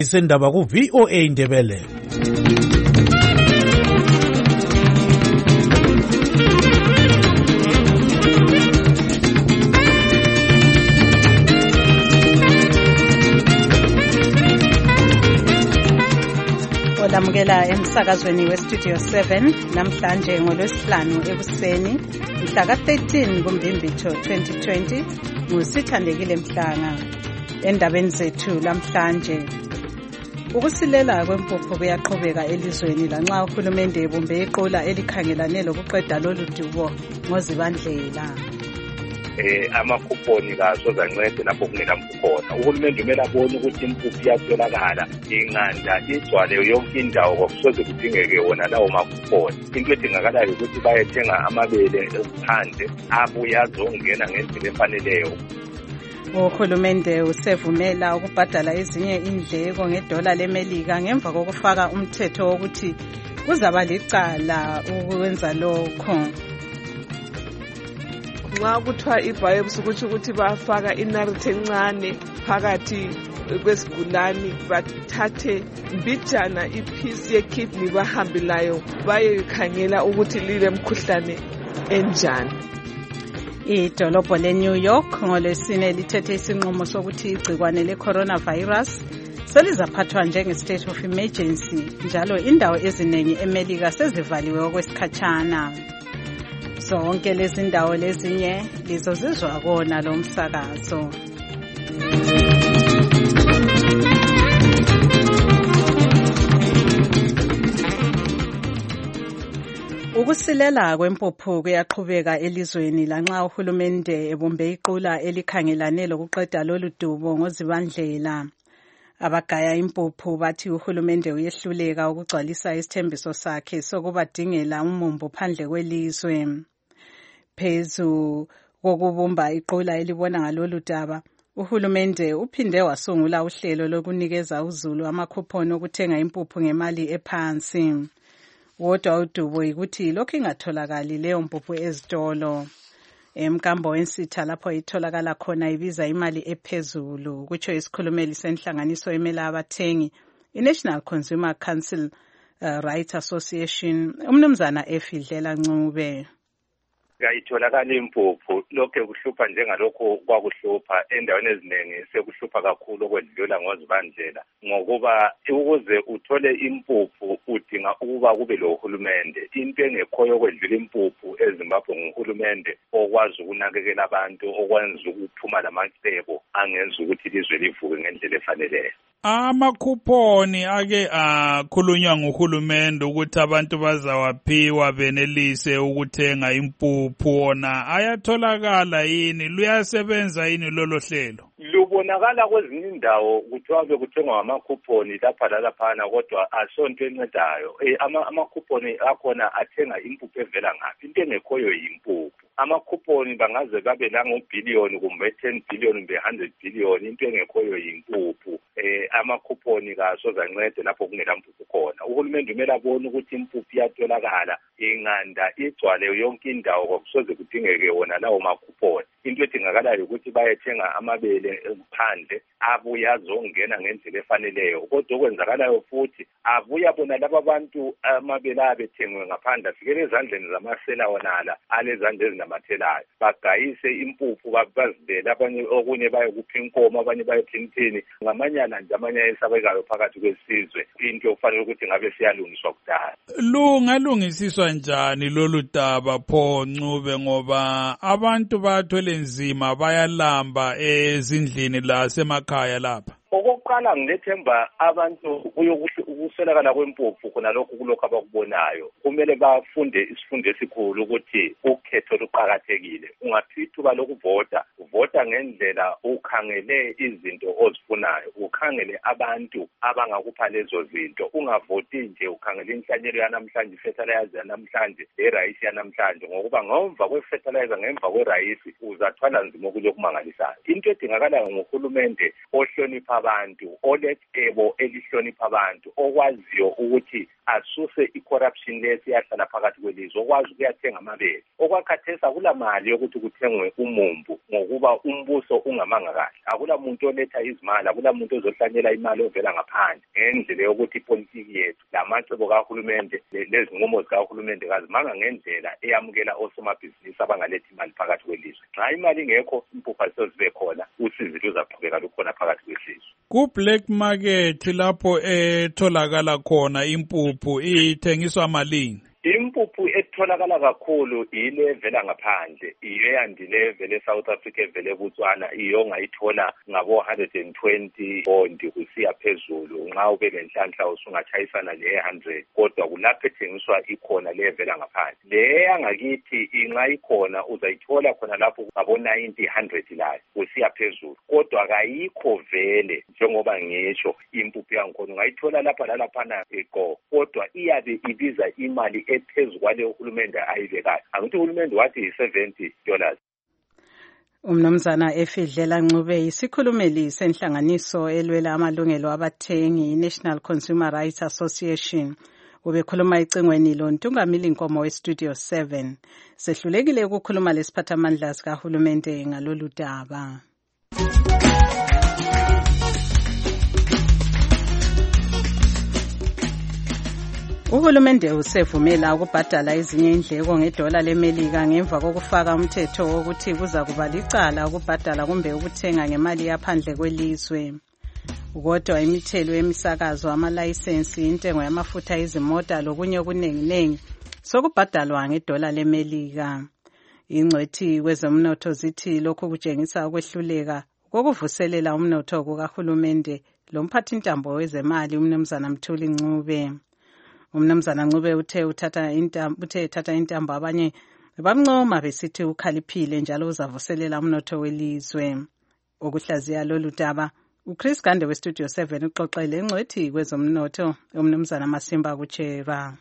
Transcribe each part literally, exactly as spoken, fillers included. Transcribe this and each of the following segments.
Isendaba ku V O A Indebele. Olamukela emsakazweni weStudio seven namhlanje ngolwesihlanu ekuseni mhla ka thirteen kuMbimbithi twenty twenty ngusithandekile Mhlanga. Endabeni zethu lamhlanje, ukusilela kwempuphu kuyaqhubeka elizweni lanxa uhulumende ebumbe iqula elikhangelane lokuqeda lolu dubo ngozibandlela. eh amakuponi kaso zancede lapho kungela mkhona. Uhulumende kumele abone ukuthi impuphu iyatholakala inganda igcwale yonke indawo ngokusoze kudingeke wona lawo makuponi. Into edingakalayo ukuthi bayethenga amabele phandle abuye azongena ngendlela efaneleyo. Uhulumende usevumela ukubhadala ezinye indleko ngedola leMelika ngemva kokufaka umthetho wokuthi kuzaba licala ukwenza lokho. Nxa kuthiwa i-biopsy kuthi ukuthi bafaka inariti encane phakathi kwesigulani bathathe mbijana iphisi yekidney bahambe layo bayekhangela ukuthi lile mkhuhlane enjani. Idolobho leNew York ngolwesine lithethe isinqumo sokuthi igcikwane le-coronavirus selizaphathwa njenge-state of emergency, njalo indawo eziningi eMelika sezivaliwe okwesikhatshana. Zonke lezi ndawo lezinye lizozizwa kona lo msakazo. Ukusilela kwempuphu kuyaqhubeka elizweni lanxa uhulumende ebumbe iqula elikhangelane lokuqeda lolu dubo ngozibandlela. Abagaya impuphu bathi uhulumende uyehluleka ukugcwalisa isithembiso sakhe sokubadingela umumbu phandle kwelizwe. Phezu kokubumba iqula elibona ngalolu daba, uhulumende uphinde wasungula uhlelo lokunikeza uzulu amakuponi okuthenga impuphu ngemali ephansi. Wodwa udubo yikuthi lokhu ingatholakali leyo mpuphu ezitolo. Emkambo wensitha lapho itholakala khona ibiza imali ephezulu, kutsho isikhulumeli senhlanganiso emela abathengi, iNational Consumer Council uh, Rights Association, umnumzana Efidlela Ncube. Kayitholakala impuphu, lokho kuhlupha njengalokho kwakuhlupha endaweni eziningi, sekuhlupha kakhulu okwedlula ngozibandlela, ngokuba ukuze uthole impuphu udinga ukuba kube lo hulumende. Into engekhoyo okwedlula impuphu eZimbabwe nguhulumende okwazi ukunakekela abantu, okwenza ukuphuma lamacebo angenza ukuthi ilizwe livuke ngendlela efaneleyo. Amakuponi ake akhulunywa nguhulumende ukuthi abantu bazawaphiwa benelise ukuthenga impuphu, ona ayatholakala yini? Luyasebenza yini lolo hlelo? Lubonakala kwezinye indawo kuthiwa bekuthengwa amakuponi lapha lalaphana, kodwa asonto encedayo. Eh ama amakuponi akhona athenga impuphu evela ngaphi? Into engekhoyo yimpuphu. Amakuponi bangaze babe la ngobhillion kumbe ten billion kumbe one hundred billion, into engekhoyo yimpuphu. Eh amakuponi kaso zancede lapho kungela mpuphu khona. Uhulumende kumele abone ukuthi impuphu iyatholakala inganda igcwale yonke indawo ngokusoze kudingeke wona lawo makuponi. Into edingakalayo ukuthi bayethenga amabele phandle abuye azongena ngendlela efaneleyo, kodwa okwenzakalayo futhi abuya bona laba bantu amabele abethengwe ngaphandle afikele ezandleni zamasela wonala alezandla ezinamathelayo, bagayise impuphu bazibele, abanye okunye bayokupha inkomo, abanye bayopha inthini, ngamanyana nje amanye esabekayo phakathi kwesizwe. Into ofanele ukuthi ngabe siyalungiswa kudala. Lungalungisiswa njani lolu daba pho Ncube, ngoba abantu bathwele nzima bayalamba ezindlini lasemakhaya lapha? Okokuqala ngilethemba abantu ukuselakala kwempuphu khona lokhu kulokho abakubonayo. Kumele bafunde isifundo esikhulu ukuthi ukhetho luqhakathekile. Ungaphi ithuba lokuvota, vota ngendlela ukhangele izinto ozifunayo, ukhangele abantu abangakupha lezo zinto. Ungavoti nje ukhangele inhlanyelo yanamhlanje, fertilizer yanamhlanje, erayisi yanamhlanje, ngokuba ngomva kwefertilizer ngemva kwerayisi uzathwala nzima okulokumangalisayo. Into edingakalayo nguhulumende ohlonipha abantu, umuntu olecebo elihlonipha abantu okwaziyo ukuthi asuse i-corruption lesi yahlala phakathi kwelizwe, okwazi ukuyathenga amabele. Okwakhathesi akula mali yokuthi kuthengwe umumbu ngokuba umbuso ungamanga kahle. Akula muntu oletha izimali, akula muntu ozohlanyela imali ovela ngaphandle ngendlela yokuthi ipolitiki yethu lamacebo kahulumende lezinqumo zikahulumende kazimanga ngendlela eyamukela osomabhizinisi abangaletha imali phakathi kwelizwe. Nxa imali ingekho, impuphu azizozibe khona, usizi luzaqhubeka lukhona phakathi kwesizwe. Ku-black market lapho etholakala khona impuphu ithengiswa malini? Impuphu etholakala kakhulu ile evela ngaphandle, iyo eyandile evele eSouth Africa evele eBotswana, iyo ongayithola ngabo one hundred twenty pondi kusiya phezulu. Nxa ube lenhlanhla usungatshayisana le one hundred, kodwa kulapho ethengiswa ikhona le evela ngaphandle. Le yangakithi inxa ikhona uzayithola khona lapho ngabo ninety, one hundred layo kusiya phezulu, kodwa kayikho vele njengoba ngisho impuphu yangikhona ungayithola lapha lalaphana ego, kodwa iyabe ibiza imali ephezu kwale uhulumende ayibekayo. Angithi uhulumende wathi seventy dollars. Umnumzana Efidlela Ncube isikhulumeli senhlanganiso elwela amalungelo abathengi National Consumer Rights Association. Ubekhuluma icingweni lo Ntungamili Nkomo weStudio seven. Sehlulekile ukukhuluma lesiphathamandla sikahulumende ngalolu daba. Uhulumende usevumela ukubhadala ezinye indleko ngedola leMelika ngemva kokufaka umthetho wokuthi kuza kuba licala ukubhadala kumbe ukuthenga ngemali yaphandle kwelizwe. Kodwa imithelo yemisakazo, amalayisensi, intengo yamafutha ezimota lokunye okuningi sokubhadalwa ngedola leMelika. Ingcwethi kwezomnotho zithi lokhu kutshengisa ukwehluleka kokuvuselela umnotho kukahulumende lomphathintambo wezemali uMnumzana Mthuli Ncube. Umnumzana Ncube uthe uthatha intambo uthe thatha intambo abanye bamncoma besithi ukhaliphile njalo uzavuselela umnotho welizwe. Ukuhlaziya lolu daba uChris Gande weStudio seven uxoxele ingcwethi kwezomnotho uMnumzana Masimba kuChera.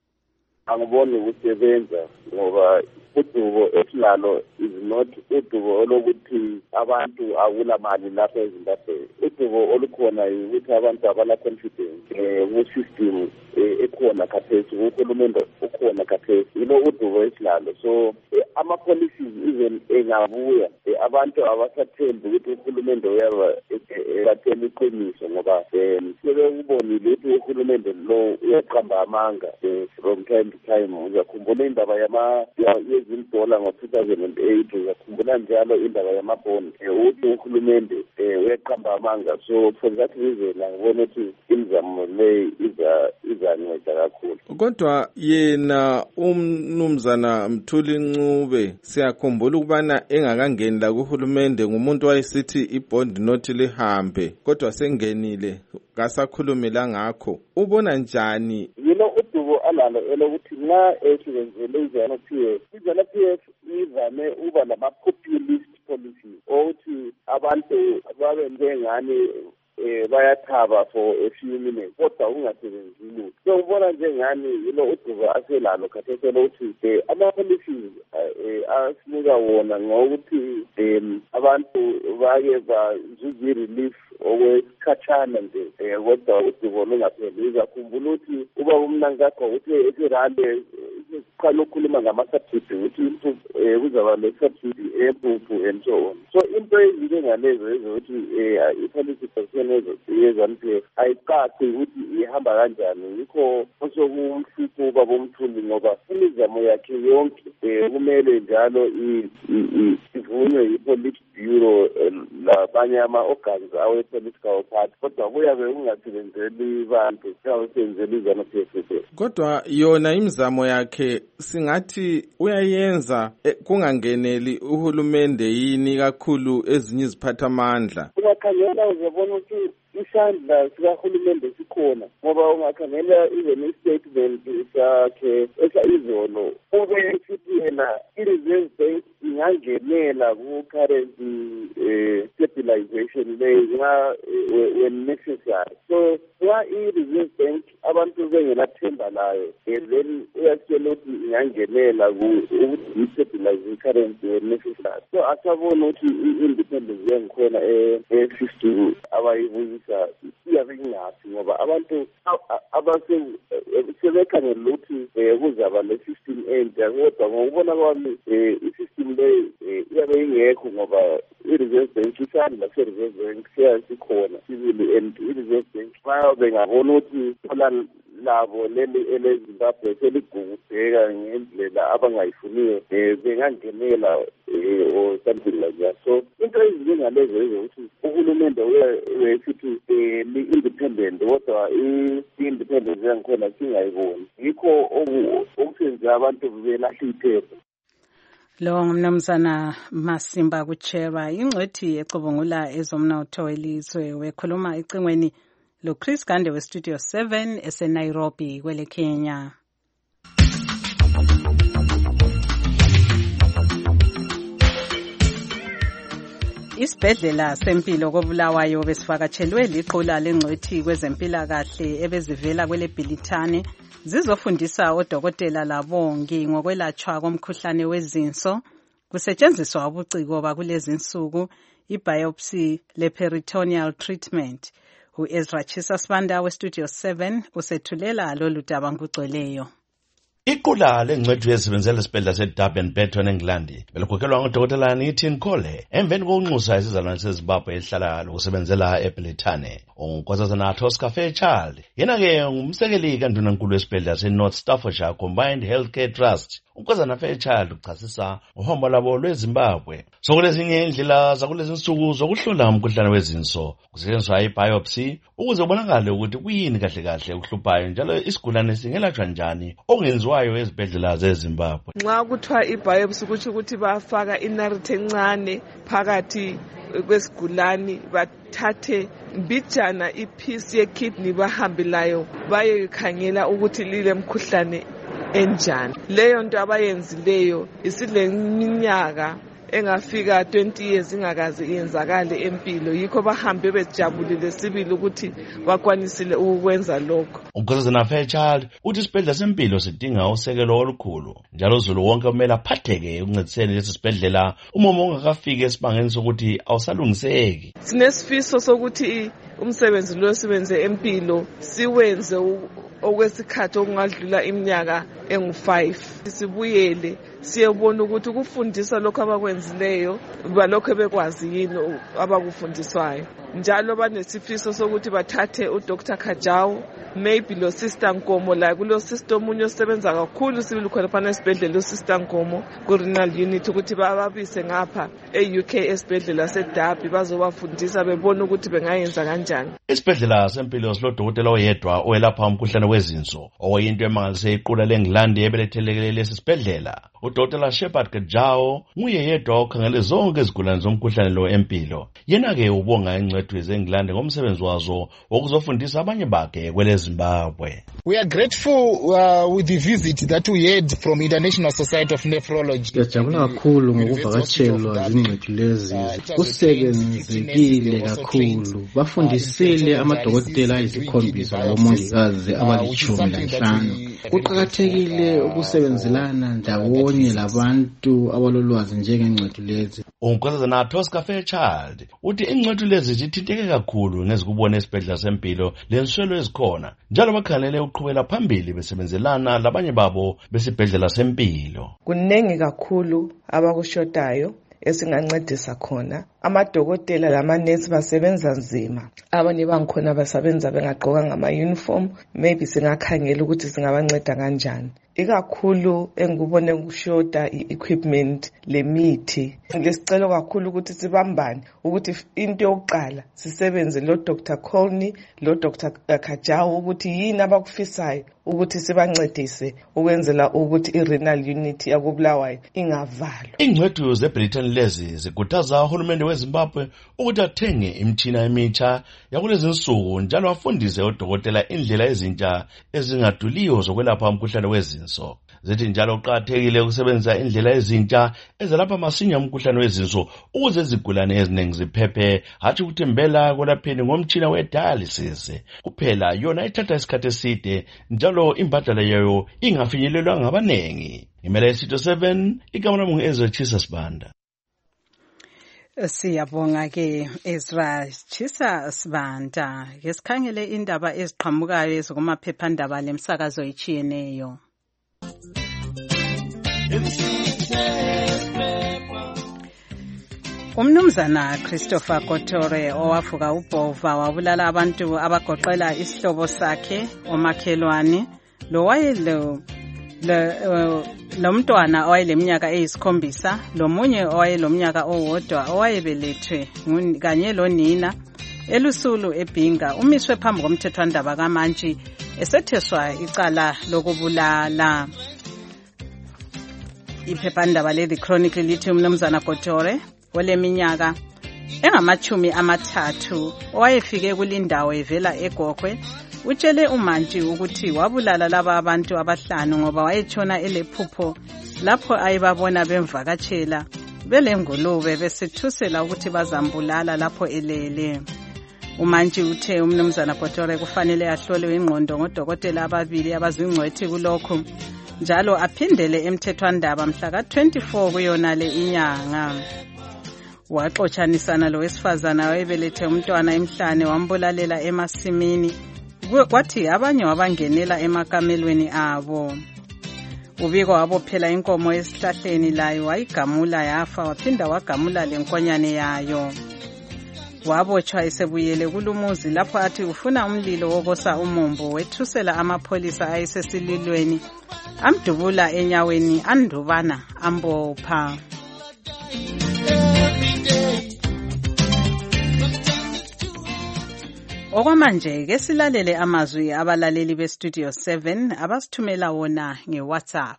Angiboni ukusebenza ngoba udubo esilalo is not udubo olokuthi abantu akula mali lapha eZimbabwe. Udubo olukhona ukuthi abantu abala confidence eh ku system ekhona khathesi, uhulumende ukhona khathesi, ilo udubo esilalo. So ama policies even engabuya abantu abasathembi ukuthi uhulumende uyaba elathela iqiniso ngoba sebekubonile ukuthi uhulumende lo uyaqamba amanga from time to time. Uzakhumbula indaba yama yezindola ngo-two thousand eight, uzakhumbula njalo indaba yamabhoni ukuthi uhulumende uyaqamba amanga. So for that reason angibona ukuthi imizamo le iza izanceda kakhulu. Kodwa yena uMnumzana Mthuli Ncube siyakhumbula ukubana engakangeni la kuhulumende ngumuntu wayesithi ibond not lihambe, kodwa sengenile kasakhulumela ngakho. Ubona njani yilo udubo alalo elokuthi nxa esebenzele iZanu P F, iZanu P F ivame uba lama-populist policies ukuthi abantu babe njengani eh bayathaba for a few minutes kodwa ungasebenzi lutho. So ubona njengani yilo udubo aselalo khathesi lokuthi ama-policies asinika wona ngokuthi abantu bake bazuze relief okwesikhatshana nje kodwa udubo lungapheli. Uzakhumbula ukuthi uba umnankakho uthi esirande siqala ukukhuluma ngama-subsidy ukuthi kuzaba le-subsidy empuphu and so on. So into ezinto ngalezo ezokuthi i-policy position yeZanu P F ayicaci ukuthi ihamba kanjani. Yikho osokumhlupho babomthuli ngoba imizamo yakhe yonke kumele njalo ivunywe yi-Police Bureau labanye ama-organs awe-political party, kodwa kuyabe kungasebenzeli bantu, kuyasebenzela iZanu P F. Kodwa yona imizamo yakhe singathi uyayenza kungangeneli uhulumende yini kakhulu ezinye iziphathamandla. Ungakhangela uzabona ukuthi isandla sikahulumende sikhona ngoba ungakhangela even i-statement sakhe esayizolo ube sithi yena i-reserve bank ingangenela ku-currency uh, stabilization leyo when necessary. So nxa i-Reserve Bank abantu bengelathemba layo, then uyatshela ukuthi ingangenela ukuthi i-stabilize i-currency when necessary. So asabona ukuthi i-independence yangikhona e-system abayibuyisa iyabe ingaphi, ngoba abantu sebekhangela ukuthi kuzaba le-system entsha, kodwa ngokubona kwami i-system leyo iyabe ingekho, ngoba i-Reserve Bank isandla se-Reserve Bank siyasikhona sibili, and i-Reserve Bank bayabe ngabona ukuthi thola labo leli eleZimbabwe seligugudeka ngendlela abangayifuniyo, bengangenela or something like that. So into ezinjengalezo ezokuthi uhulumende uyesithi li-independent, kodwa i-independence yangikhona singayiboni, yikho okusenza abantu belahla ithemba. Lo ngumnumzana Masimba Kucherwa, ingcwethi ecubungula ezomnotho welizwe, wekhuluma ecingweni lo Chris Gande we Studio seven ese Nairobi kwele Kenya. Isibhedlela sempilo koBulawayo besivakatshelwe liqula lengcwethi kwezempilakahle ebezivela kwele Bhilithane zizofundisa odokotela labongi ngokwelatshwa komkhuhlane wezinso, kusetshenziswa ubuciko bakulezi insuku, i-biopsy le-peritoneal treatment. U-Ezra Chisa Sibanda we Studio seven usethulela lolu daba ngugcweleyo. Iqula lengcwethi yesebenzela esibhedlela seDurban Betton eNgilandi belikhokelwa ngudokotela Nithin Khole emveni kokunxusa isizalwane seZimbabwe ehlala lokusebenzela eBhilithane. Unkosazana Tosca Fairchild yena-ke ngumsekeli kandunankulu wesibhedlela seNorth Staffordshire Combined Healthcare Trust. Unkosazana Fairchild uchasisa uhambo lwabo lweZimbabwe sokulezinye indlela zakulezi insuku zokuhlola umkhuhlane wezinso, kusetshenziswa i-biopsy ukuze kubonakale ukuthi kuyini kahle kahle okuhluphayo njalo isigulane singelatshwa njani okungenziwayo ezibhedlela zeZimbabwe. Nxa kuthiwa i-biopsy kutsho ukuthi bafaka inariti encane phakathi kwesigulane, bathathe mbijana iphisi yekidney bahambe layo bayekhangela ukuthi lile mkhuhlane enjani. Leyo nto abayenzileyo isileminyaka engafika twenty years ingakaze iyenzakale empilo, yikho bahambe bejabulile sibili ukuthi bakwanisile ukwenza lokho. Unkosazana Fairchild uthi isibhedlela sempilo sidinga usekelo olukhulu, njalo uzulu wonke kumele aphatheke ukuncediseni lesi sibhedlela uma ungakafiki esibangeni sokuthi awusalungiseki. Sinesifiso sokuthi umsebenzi lo siwenze empilo siwenze okwesikhathi okungadlula iminyaka engu five. Sibuyele siyebona ukuthi ukufundisa lokho abakwenzileyo balokho bekwazi yini abakufundiswayo. Njalo banesifiso sokuthi bathathe uDoctor Kajau, maybe lo Sister Nkomo, la kulo sister omunye osebenza kakhulu sibili khona phana esibhedlela uSister Nkomo ku renal unit, ukuthi bababise ngapha e-U K esibhedlela seDurban bazobafundisa bebona ukuthi bengayenza kanjani. Isibhedlela sempilo silodokotela oyedwa owelapha umkhuhlane wezinso, okuyinto emangalise iqula leNgilandi ebelethelekele lesi sibhedlela. uDokotela Shepard Kajau nguye yedwa okhangele zonke izigulane zomkhuhlane lo empilo. Yena-ke ubonga ingcwethi zeNgilandi ngomsebenzi wazo wokuzofundisa abanye bakhe kwele Zimbabwe. We are grateful uh, with the visit that we had from International Society of Nephrology. Siyajabula kakhulu ngokuvakatshelwa zingcwethi lezi. Kusebenzekile kakhulu. Bafundisile amadokotela ayisikhombisa lomongikazi abalitshumi lanhlanu. Kuqakathekile ukusebenzelana ndawonye labantu abalolwazi njengengcwethi lezi. Unkosazana Tosca Fairchild uthi ingcwethi lezi zithinteke kakhulu ngezikubona esibhedlela sempilo lenswelo ezikhona, njalo bakhangelele uqhubela phambili besebenzelana labanye babo besibhedlela sempilo. Kunengi kakhulu abakushotayo esingancedisa khona. Amadokotela lamanesi basebenza nzima, abanye bangikhona basebenza bengagqokanga ama-uniform, maybe singakhangela ukuthi singabanceda kanjani. Ikakhulu engikubone kushota i-equipment lemithi. Ngesicelo kakhulu ukuthi sibambane ukuthi into yokuqala sisebenze lo Doctor Khone lo Doctor Kajau ukuthi yini abakufisayo ukuthi sibancedise ukwenzela ukuthi i-renal unit yakubulawayo ingavalwa. Ingcwethi zeBritain lezi zikhuthaza uhulumende weZimbabwe ukuthi athenge imitshina emitsha yakulezi insuku, njalo afundise odokotela indlela ezintsha ezingaduliyo zokwelapha umkhuhlane wezinso. zithi njalo kuqakathekile ukusebenzisa indlela ezintsha ezelapha masinya umkhuhlane wezinso ukuze izigulane eziningi ziphephe, hatshi ukuthembela kwelapheni ngomtshina we-dialysis kuphela. Yona ithatha isikhathi eside njalo imbadala yayo ingafinyelelwa ngabanengi. Imele isitho seven, igama lami ngu-Ezra Chisa Sibanda. Siyabonga ke Ezra Chisa Sibanda. Ngesikhangele indaba eziqhamukayo ezikumaphephandaba lemsakazo etshiyeneyo. Umnumzana Christopher Kotore owafuka ubhova wabulala abantu abagoqela isihlobo sakhe omakhelwane lo wayelo lo mntwana owayeleminyaka eyisikhombisa, lomunye owayelomnyaka owodwa owayebelethwe kanye lonina elusulu eBhinga umiswe phambi komthethwandaba kaMantshi esetheswa icala lokubulala. Iphephandaba le-The Chronicle lithi umnumzana Kotore oleminyaka engamachumi amathathu owayefike kulindawo evela eGogwe utshele uMantshi ukuthi wabulala laba abantu abahlanu ngoba wayetshona elephupho lapho ayebabona bemvakatshela belengulube besethusela ukuthi bazambulala lapho elele. uMantshi uthe umnumzana Kotore kufanele ahlolwe ingqondo ngodokotela ababili abazingcwethi kulokho njalo aphindele emthethwandaba mhla ka twenty-four kuyona le inyanga. Waxotshanisana lo wesifazana wayebelethe umntwana emhlane wambulalela emasimini, kwathi abanye wabangenela emakamelweni abo. Ubiko wabophela inkomo esihlahleni layo wayigamula yafa, waphinda wagamula lenkonyane yayo. Wabotshwa esebuyele kulumuzi lapho athi ufuna umlilo wokosa umumbu, wethusela amapholisa ayisesililweni amdubula enyaweni andubana ambopha. Okwamanje ke silalele amazwi abalaleli be Studio seven abasithumela wona ngeWhatsApp.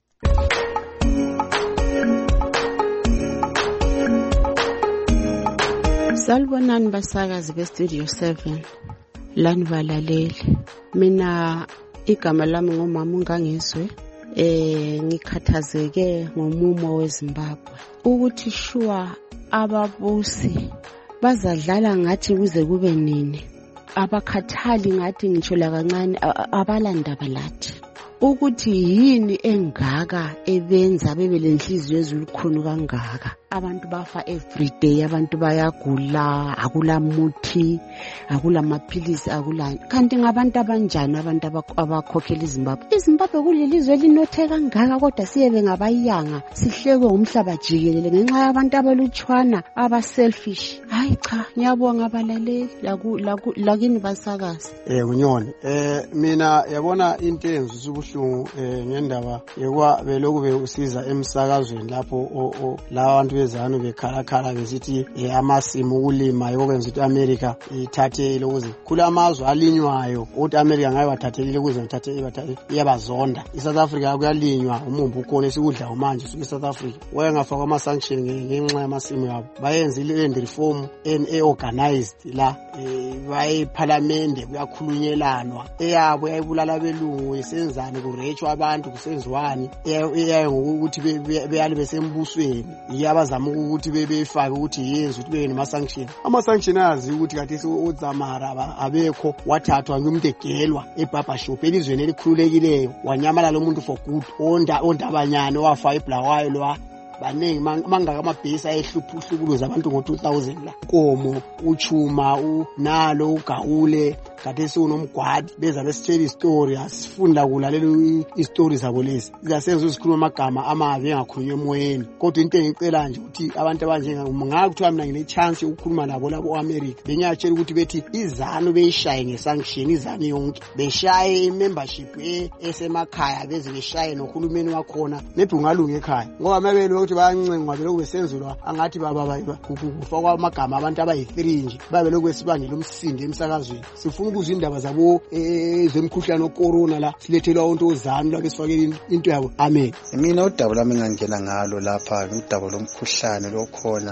Salubonani basakazi be Studio seven. Lani balaleli. Mina igama lami ngomama uNgangizwe. Eh ngikhathazeke ngomumo weZimbabwe. Ukuthi shuwa ababusi bazadlala ngathi kuze kube nini. Abakhathali ngathi ngitsho la kancane abalandaba lathi. Ukuthi yini engaka ebenza bebelenhliziyo ezilukhuni kangaka. Abantu bafa every day, abantu bayagula, akula muthi, akula maphilisi, akula. Kanti ngabantu abanjani abantu abakhokhela iZimbabwe? iZimbabwe kulilizwe elinothe kangaka kodwa siyebe ngabayanga, sihlekwe umhlaba jikelele ngenxa yabantu abalutshwana, aba selfish. Hayi cha, ngiyabonga abalaleli lakini basakazi. Eh unyoni, eh mina yabona into enzuza ubuhlungu eh ngendaba yekwa beloku beusiza emsakazweni lapho la abantu bezanu bekhalakhala besithi amasimu ukulima yokwenza ukuthi America ithathele ukuze kulamazwe alinywayo ukuthi America ngaye bathathelile ukuze uthathe iyabazonda. iSouth Africa kuyalinywa umumbu ukhona esikudla manje suku eSouth Africa wayengafaka ama sanction ngenxa yamasimu yabo. Bayenza ile reform en organized la baye parliament kuyakhulunyelanwa eyabo yayibulala belungu isenzane kurechwa abantu kusenziwani eyayo ngokuthi beyali besembusweni iyabazama ukuthi bebefake ukuthi yenze ukuthi bebe nama sanction. Ama sanction azi ukuthi kathi uZamara abekho wathathwa ngumuntu egelwa eBarber Shop elizweni elikhululekileyo wanyamalala umuntu for good onda ondabanyane wafa eBlawayo lo baningi mangaka amabhesi ayehlupha uhlukuluza abantu ngo two thousand la Komo uChuma unalo uGawule kade sonomgwadi beza besitshela istory asifunda kulalela istories zabo lezi zasenza usikhuluma amagama amabi engakhulunywe emoyeni. Kodwa into engicela nje ukuthi abantu abanjenga ngakuthiwa mina ngine chance yokukhuluma nabo labo eAmerica benyatshela ukuthi bethi izanu beyishaye ngesanction izanu yonke beshaye imembership esemakhaya beze beshaye nohulumeni wakhona nebhungalunga ekhaya ngoba mabelo ukuthi bayancengwa beloku besenzulwa angathi baba kufakwa amagama abantu abayi-three nje babe lokhu besibangela umsindo emsakazweni. Sifuna ukuzwa indaba zabo ezemkhuhlane ocorona la silethelwa onto ozanu la besifakele into yabo. Amen. Mina udaba lami ngangena ngalo lapha udaba lomkhuhlane lokhona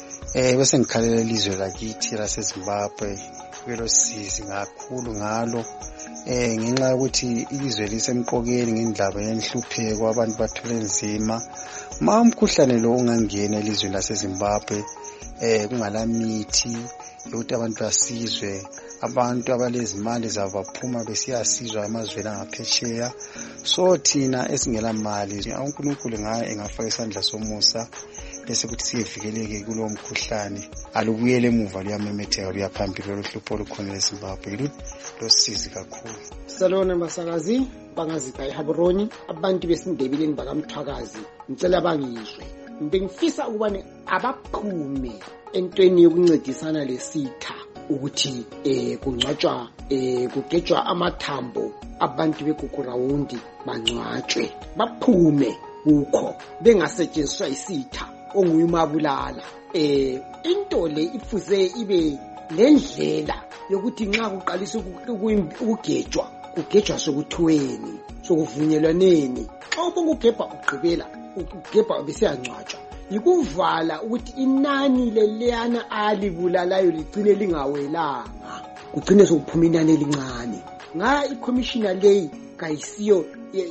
eh bese ngikhalela ilizwe lakithi laseZimbabwe kwelo sisi ngakhulu ngalo eh ngenxa yokuthi ilizwe lisemqokeni ngendaba yenhlupheko abantu bathola nzima ma umkhuhlane lo ungangena elizweni laseZimbabwe eh kungalamithi ukuthi abantu basizwe abantu abalezimali zabo baphuma besiyasizwa emazweni angaphesheya so thina esingela mali uNkulunkulu ngaye engafaka isandla somusa bese kuthi siyevikeleke kulo mkhuhlane alubuyele emuva luyamemetheka luyaphambili lohlupho olukhona eZimbabwe losizi kakhulu. Salona basakazi bangazika eHaburoni abantu besindebeleni bakamthwakazi ngicela bangizwe ngifisa ukubane abaphume entweni yokuncedisana lesitha ukuthi eh kungcwatshwa eh kugejwa amathambo abantu beGugurawundi bangcwatshwe baphume ukho bengasetshenziswa isitha onguyimabulala eh into le ifuze ibe lendlela yokuthi nxa kuqalisa ukugejwa kugejwa sokuthweni sokuvunyelwaneni xa ubonga ugebha ugqibela ugebha besiyancwatshwa yikuvala ukuthi inani leliyana alibulalayo ligcine lingawelanga kugcine sokuphuma inani elincane nga iCommissioner leyi kayisiyo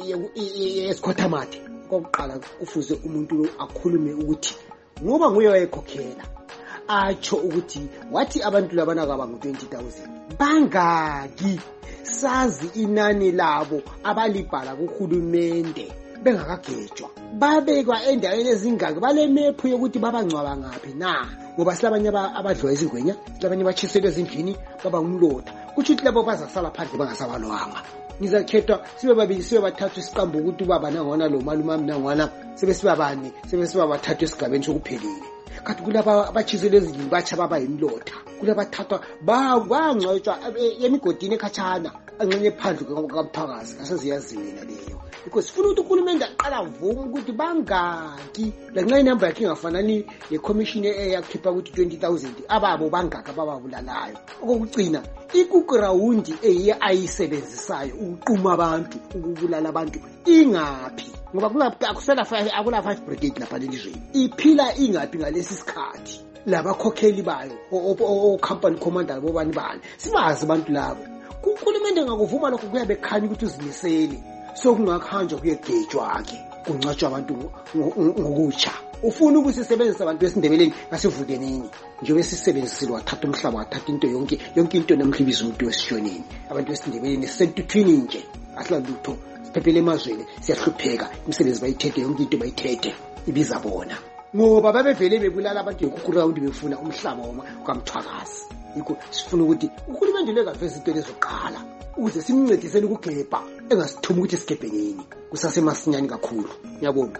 esikhothamathe kokuqala kufuze umuntu lo akhulume ukuthi ngoba nguye wayekhokhela atsho ukuthi wathi abantu labana kaba ngu twenty thousand bangaki sazi inani labo abalibhala kuhulumende bengakagejwa babekwa endaweni ezingaki bale map yokuthi babangcwaba ngapi na ngoba silabanye abadliwa izingwenya silabanye bachiselwe ezindlini baba ngumlotha kuthi labo bazasala phandle bangasabalwanga ngizakhethwa sibe babili sibe bathathu isiqambo ukuthi ubaba nangona lo malume nangona sibe siba bane sibe siba bathathu esigabeni sokuphelile kanti kulaba abachiselwe ezindlini bacha baba yimlotha kulaba thathwa bangcwetshwa emigodini ekhatshana ancenye phandle kaMthwakazi aseziyaziwe leyo because sifuna ukuthi ukhulumende aqala vuma ukuthi bangaki lanxa inamba yakhe ingafanani yeCommission eyakhipha ukuthi twenty thousand ababo bangaka ababulalayo okugcina iGugurawundi eyiye ayisebenzisayo ukuquma abantu ukubulala abantu ingaphi ngoba kungabe akusela akula five brigade lapha lelizweni iphila ingaphi ngalesi sikhathi labakhokheli bayo o company commander bobani bani sibazi abantu labo ukhulumende ngakuvuma lokho kuyabe khanya ukuthi uzimisele sokungakhanjwa kuyegejwa ke kungcwatshwa abantu ngokutsha ufuna ukusisebenzisa abantu besindebeleni ngasivukenini njengoba sisebenzisile wathatha umhlaba wathatha into yonke yonke into namhlibiza umuntu wesishoneni abantu besindebeleni sentuthwini nje asila lutho siphephele emazweni siyahlupheka imisebenzi bayithethe yonke into bayithethe ibiza bona ngoba babevele bebulala abantu eGugurawundi befuna umhlaba woma kaMthwakazi yikho sifuna ukuthi ukhulumende lekaveza into lezoqala ukuze simncedisele ukugebha engasithuma ukuthi sigebhenini kusasemasinyani kakhulu. Ngiyabonga.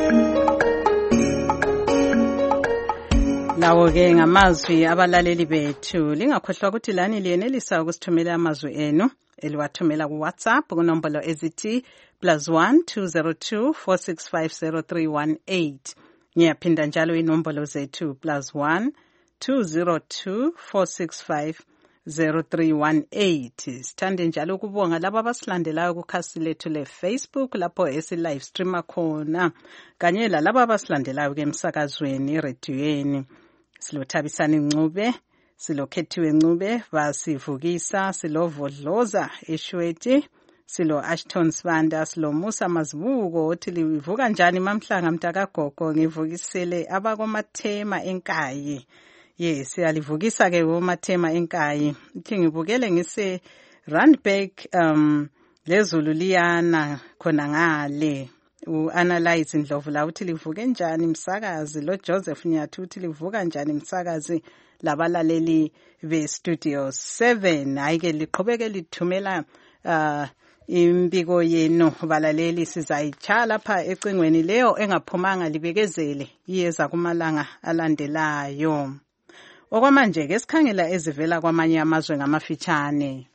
Lawo ke ngamazwi abalaleli bethu lingakhohlwa ukuthi lani liyenelisa ukusithumela amazwi enu eliwathumela ku WhatsApp kunombolo ezithi plus one two zero two four six five zero three one eight. Ngiyaphinda njalo inombolo zethu plus one two zero two four six five zero three one eight. Sithande njalo ukubonga laba abasilandelayo kukhasi lethu le Facebook lapho esi live streamer khona kanye lalabo abasilandelayo ke emsakazweni eradiyweni. Silothabisani Ncube, silokhethiwe Ncube, basivukisa, silovodloza eShweti, silo Ashton Sibanda, silo Musa Mazibuko othi livuka njani mamhlanga mntakagogo ngivukisele abakomathema enkayi. Yes, siyalivukisa ke womathema enkayi. Ithi ngibukele ngise Randburg um lezulu liyana khona ngale. U-analyze Ndlovu la uthi livuke njani msakazi lo Joseph Nyathu uthi livuka njani msakazi labalaleli be studio seven. Hayi ke liqhubeke lithumela uh impiko yenu balaleli sizayitshala lapha ecingweni leyo engaphumanga libekezele iyeza kumalanga alandelayo. Okwamanje ke sikhangela ezivela kwamanye amazwe ngamafitshane.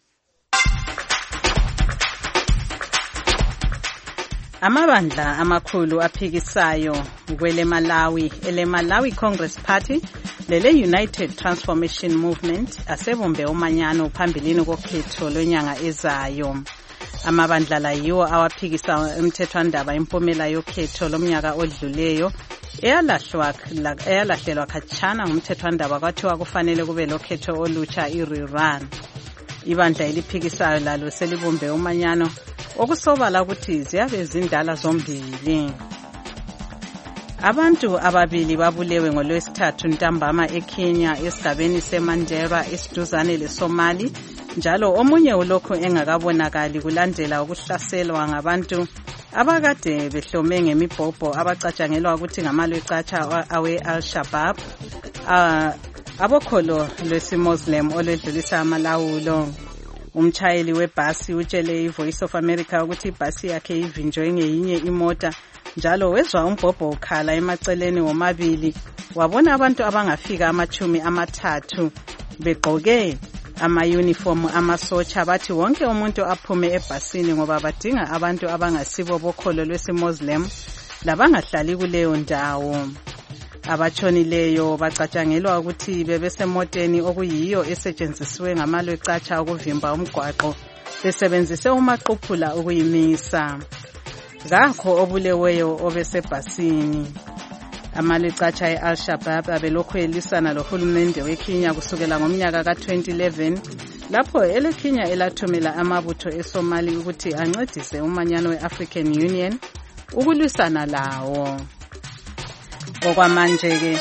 Amabandla amakhulu aphikisayo kwele Malawi ele Malawi Congress Party lele United Transformation Movement asebombe umanyano phambilini kokhetho lonyanga ezayo. Amabandla la yiwo awaphikisa umthethwandaba impumela yokhetho lomnyaka odluleyo eyalahlwa eyalahlelwa khatshana ngumthethwandaba kwathiwa kufanele kube lokhetho olutsha i-rerun. ibandla eliphikisayo lalo selibumbe umanyano okusobala ukuthi ziyabe zindala zombili. Abantu ababili babulewe ngolwesithathu ntambama eKenya esigabeni seMandera esiduzane leSomali, njalo omunye ulokhu engakabonakali kulandela ukuhlaselwa ngabantu abakade behlome ngemibhobho abacatshangelwa ukuthi ngamalwecatsha awe Al-Shabaab, abokholo lwesimuslim olwedlulisa amalawulo. Umchayeli webhasi utshele iVoice of America ukuthi ibhasi yakhe ivinjwe ngeyinye imota, njalo wezwa umbhobho ukhala emaceleni womabili. Wabona abantu abangafika amachumi amathathu begqoke ama-uniform amasotsha, bathi wonke umuntu aphume ebhasini ngoba badinga abantu abangasibo bokholo lwesimuslim labangahlali kuleyo ndawo. Abatshonileyo bacatshangelwa ukuthi bebesemoteni okuyiyo esetshenzisiwe ngamalwecatsha ukuvimba umgwaqo besebenzise umaqhuphula ukuyimisa. Ngakho obuleweyo obesebhasini. Amalwecatsha e-Al-Shabaab abelokhu elisana lohulumende weKenya kusukela ngomnyaka ka twenty eleven lapho eleKenya elathumela amabutho eSomali ukuthi ancedise umanyano we-African Union ukulwisana lawo. Okwamanje ke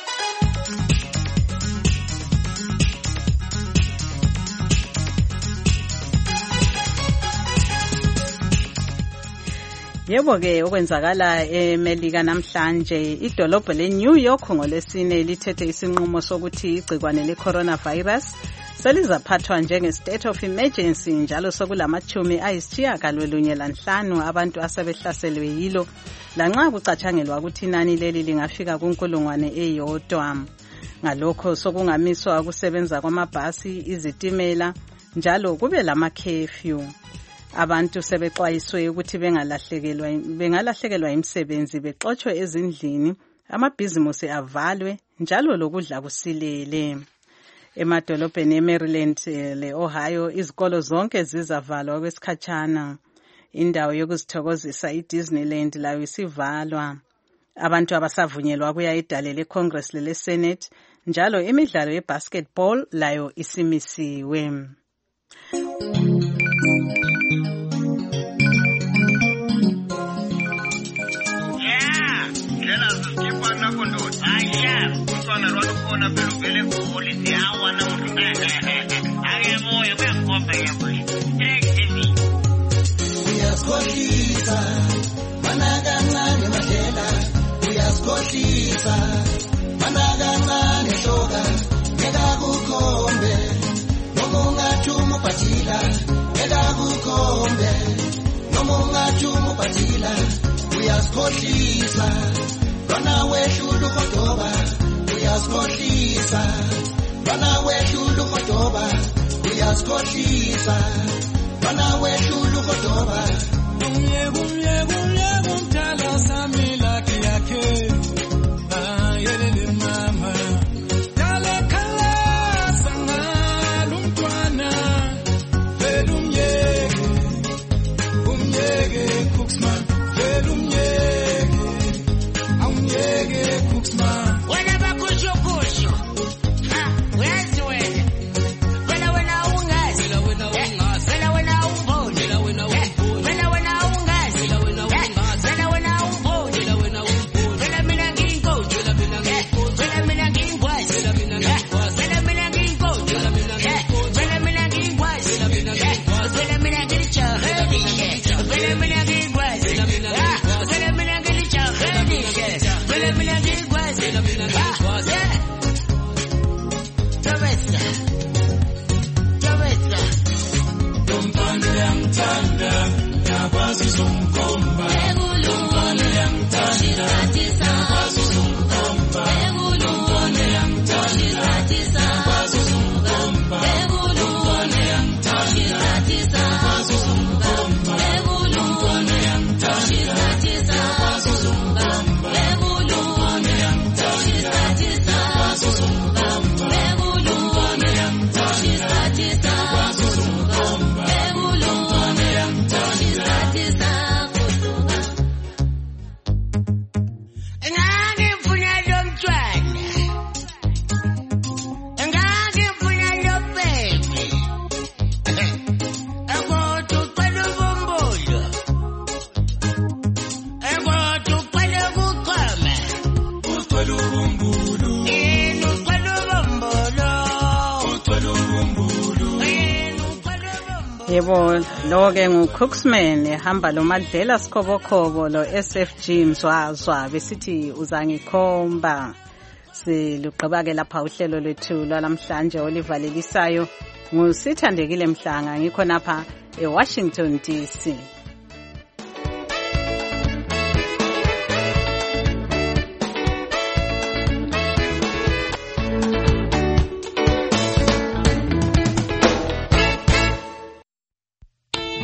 Yebo ke okwenzakala eMelika namhlanje, idolobho leNew York ngolesine lithethe isinqumo sokuthi igcikwane leCoronavirus selizaphathwa njenge state of emergency, njalo sokulamachumi ayisitshiyagalolunye lanhlanu abantu asebehlaselwe yilo, lanxa kucatshangelwa ukuthi inani leli lingafika kunkulungwane eyodwa. Ngalokho sokungamiswa ukusebenza kwamabhasi, izitimela, njalo kube lama curfew. Abantu sebexwayiswe ukuthi bengalahlekelwa bengalahlekelwa imisebenzi, bexoxwe ezindlini, amabhizimusi avalwe, njalo lokudla kusilele. Emadolobheni eMaryland le-Ohio izikolo zonke zizavalwa kwesikhatshana. Indawo yokuzithokozisa iDisneyland layo isivalwa. Abantu abasavunyelwa kuya edale leCongress leleSenate, njalo imidlalo yebasketball layo isimisiwe. Uyaskotisa managana mahlela, uyaskotisa managana neshoka, ngeka kukombe nomunga chumu patila, ngeka kukombe nomunga chumu patila, uyaskotisa bana weshulu kotoba, uyaskotisa bana weshulu kotoba, uyaskotisa bana weshulu kotoba. Umye umye umye umtala samila kiyake ayelele mama kala kala sanga lumtwana velumyeke umyeke cooksman velumyeke umyeke cooksman wena bakusho kusho ha wezi wena wena wena ungazi wena wena ungazi wena wena umboni wena wena umboni wena wena ungazi wena wena ungazi wena wena umboni wena wena umboni wena mina ngingojo wena mina ngingojo wena mina ngingwazi wena mina ngingwazi wena mina ngingojo wena mina nginggojo wena mina ngingwazi wena mina ngingwazi wena mina ngilichahedi wena mina ngingwazi wena mina ngingwazi wena mina ngilichahedi wena mina ngingwazi wena mina ngingwazi Tabesta Tabesta Tumpane yamtanda yakwazi zumkomba Tumpane yamtanda yakwazi zumkomba Tumpane yamtanda yakwazi zumkomba Tumpane yamtanda yakwazi zumkomba Tumpane yamtanda yakwazi zumkomba Tumpane yamtanda yakwazi zumkomba Yebo, lo ke nguCooksman ehamba lo Madlela Sikhobokobo lo S F G Mzwazwa besithi uzangikhomba. Siluqhubeka ke lapha uhlelo lwethu lwalamhlanje olivalelisayo ngusithandekile Mhlanga ngikho napha eWashington D C.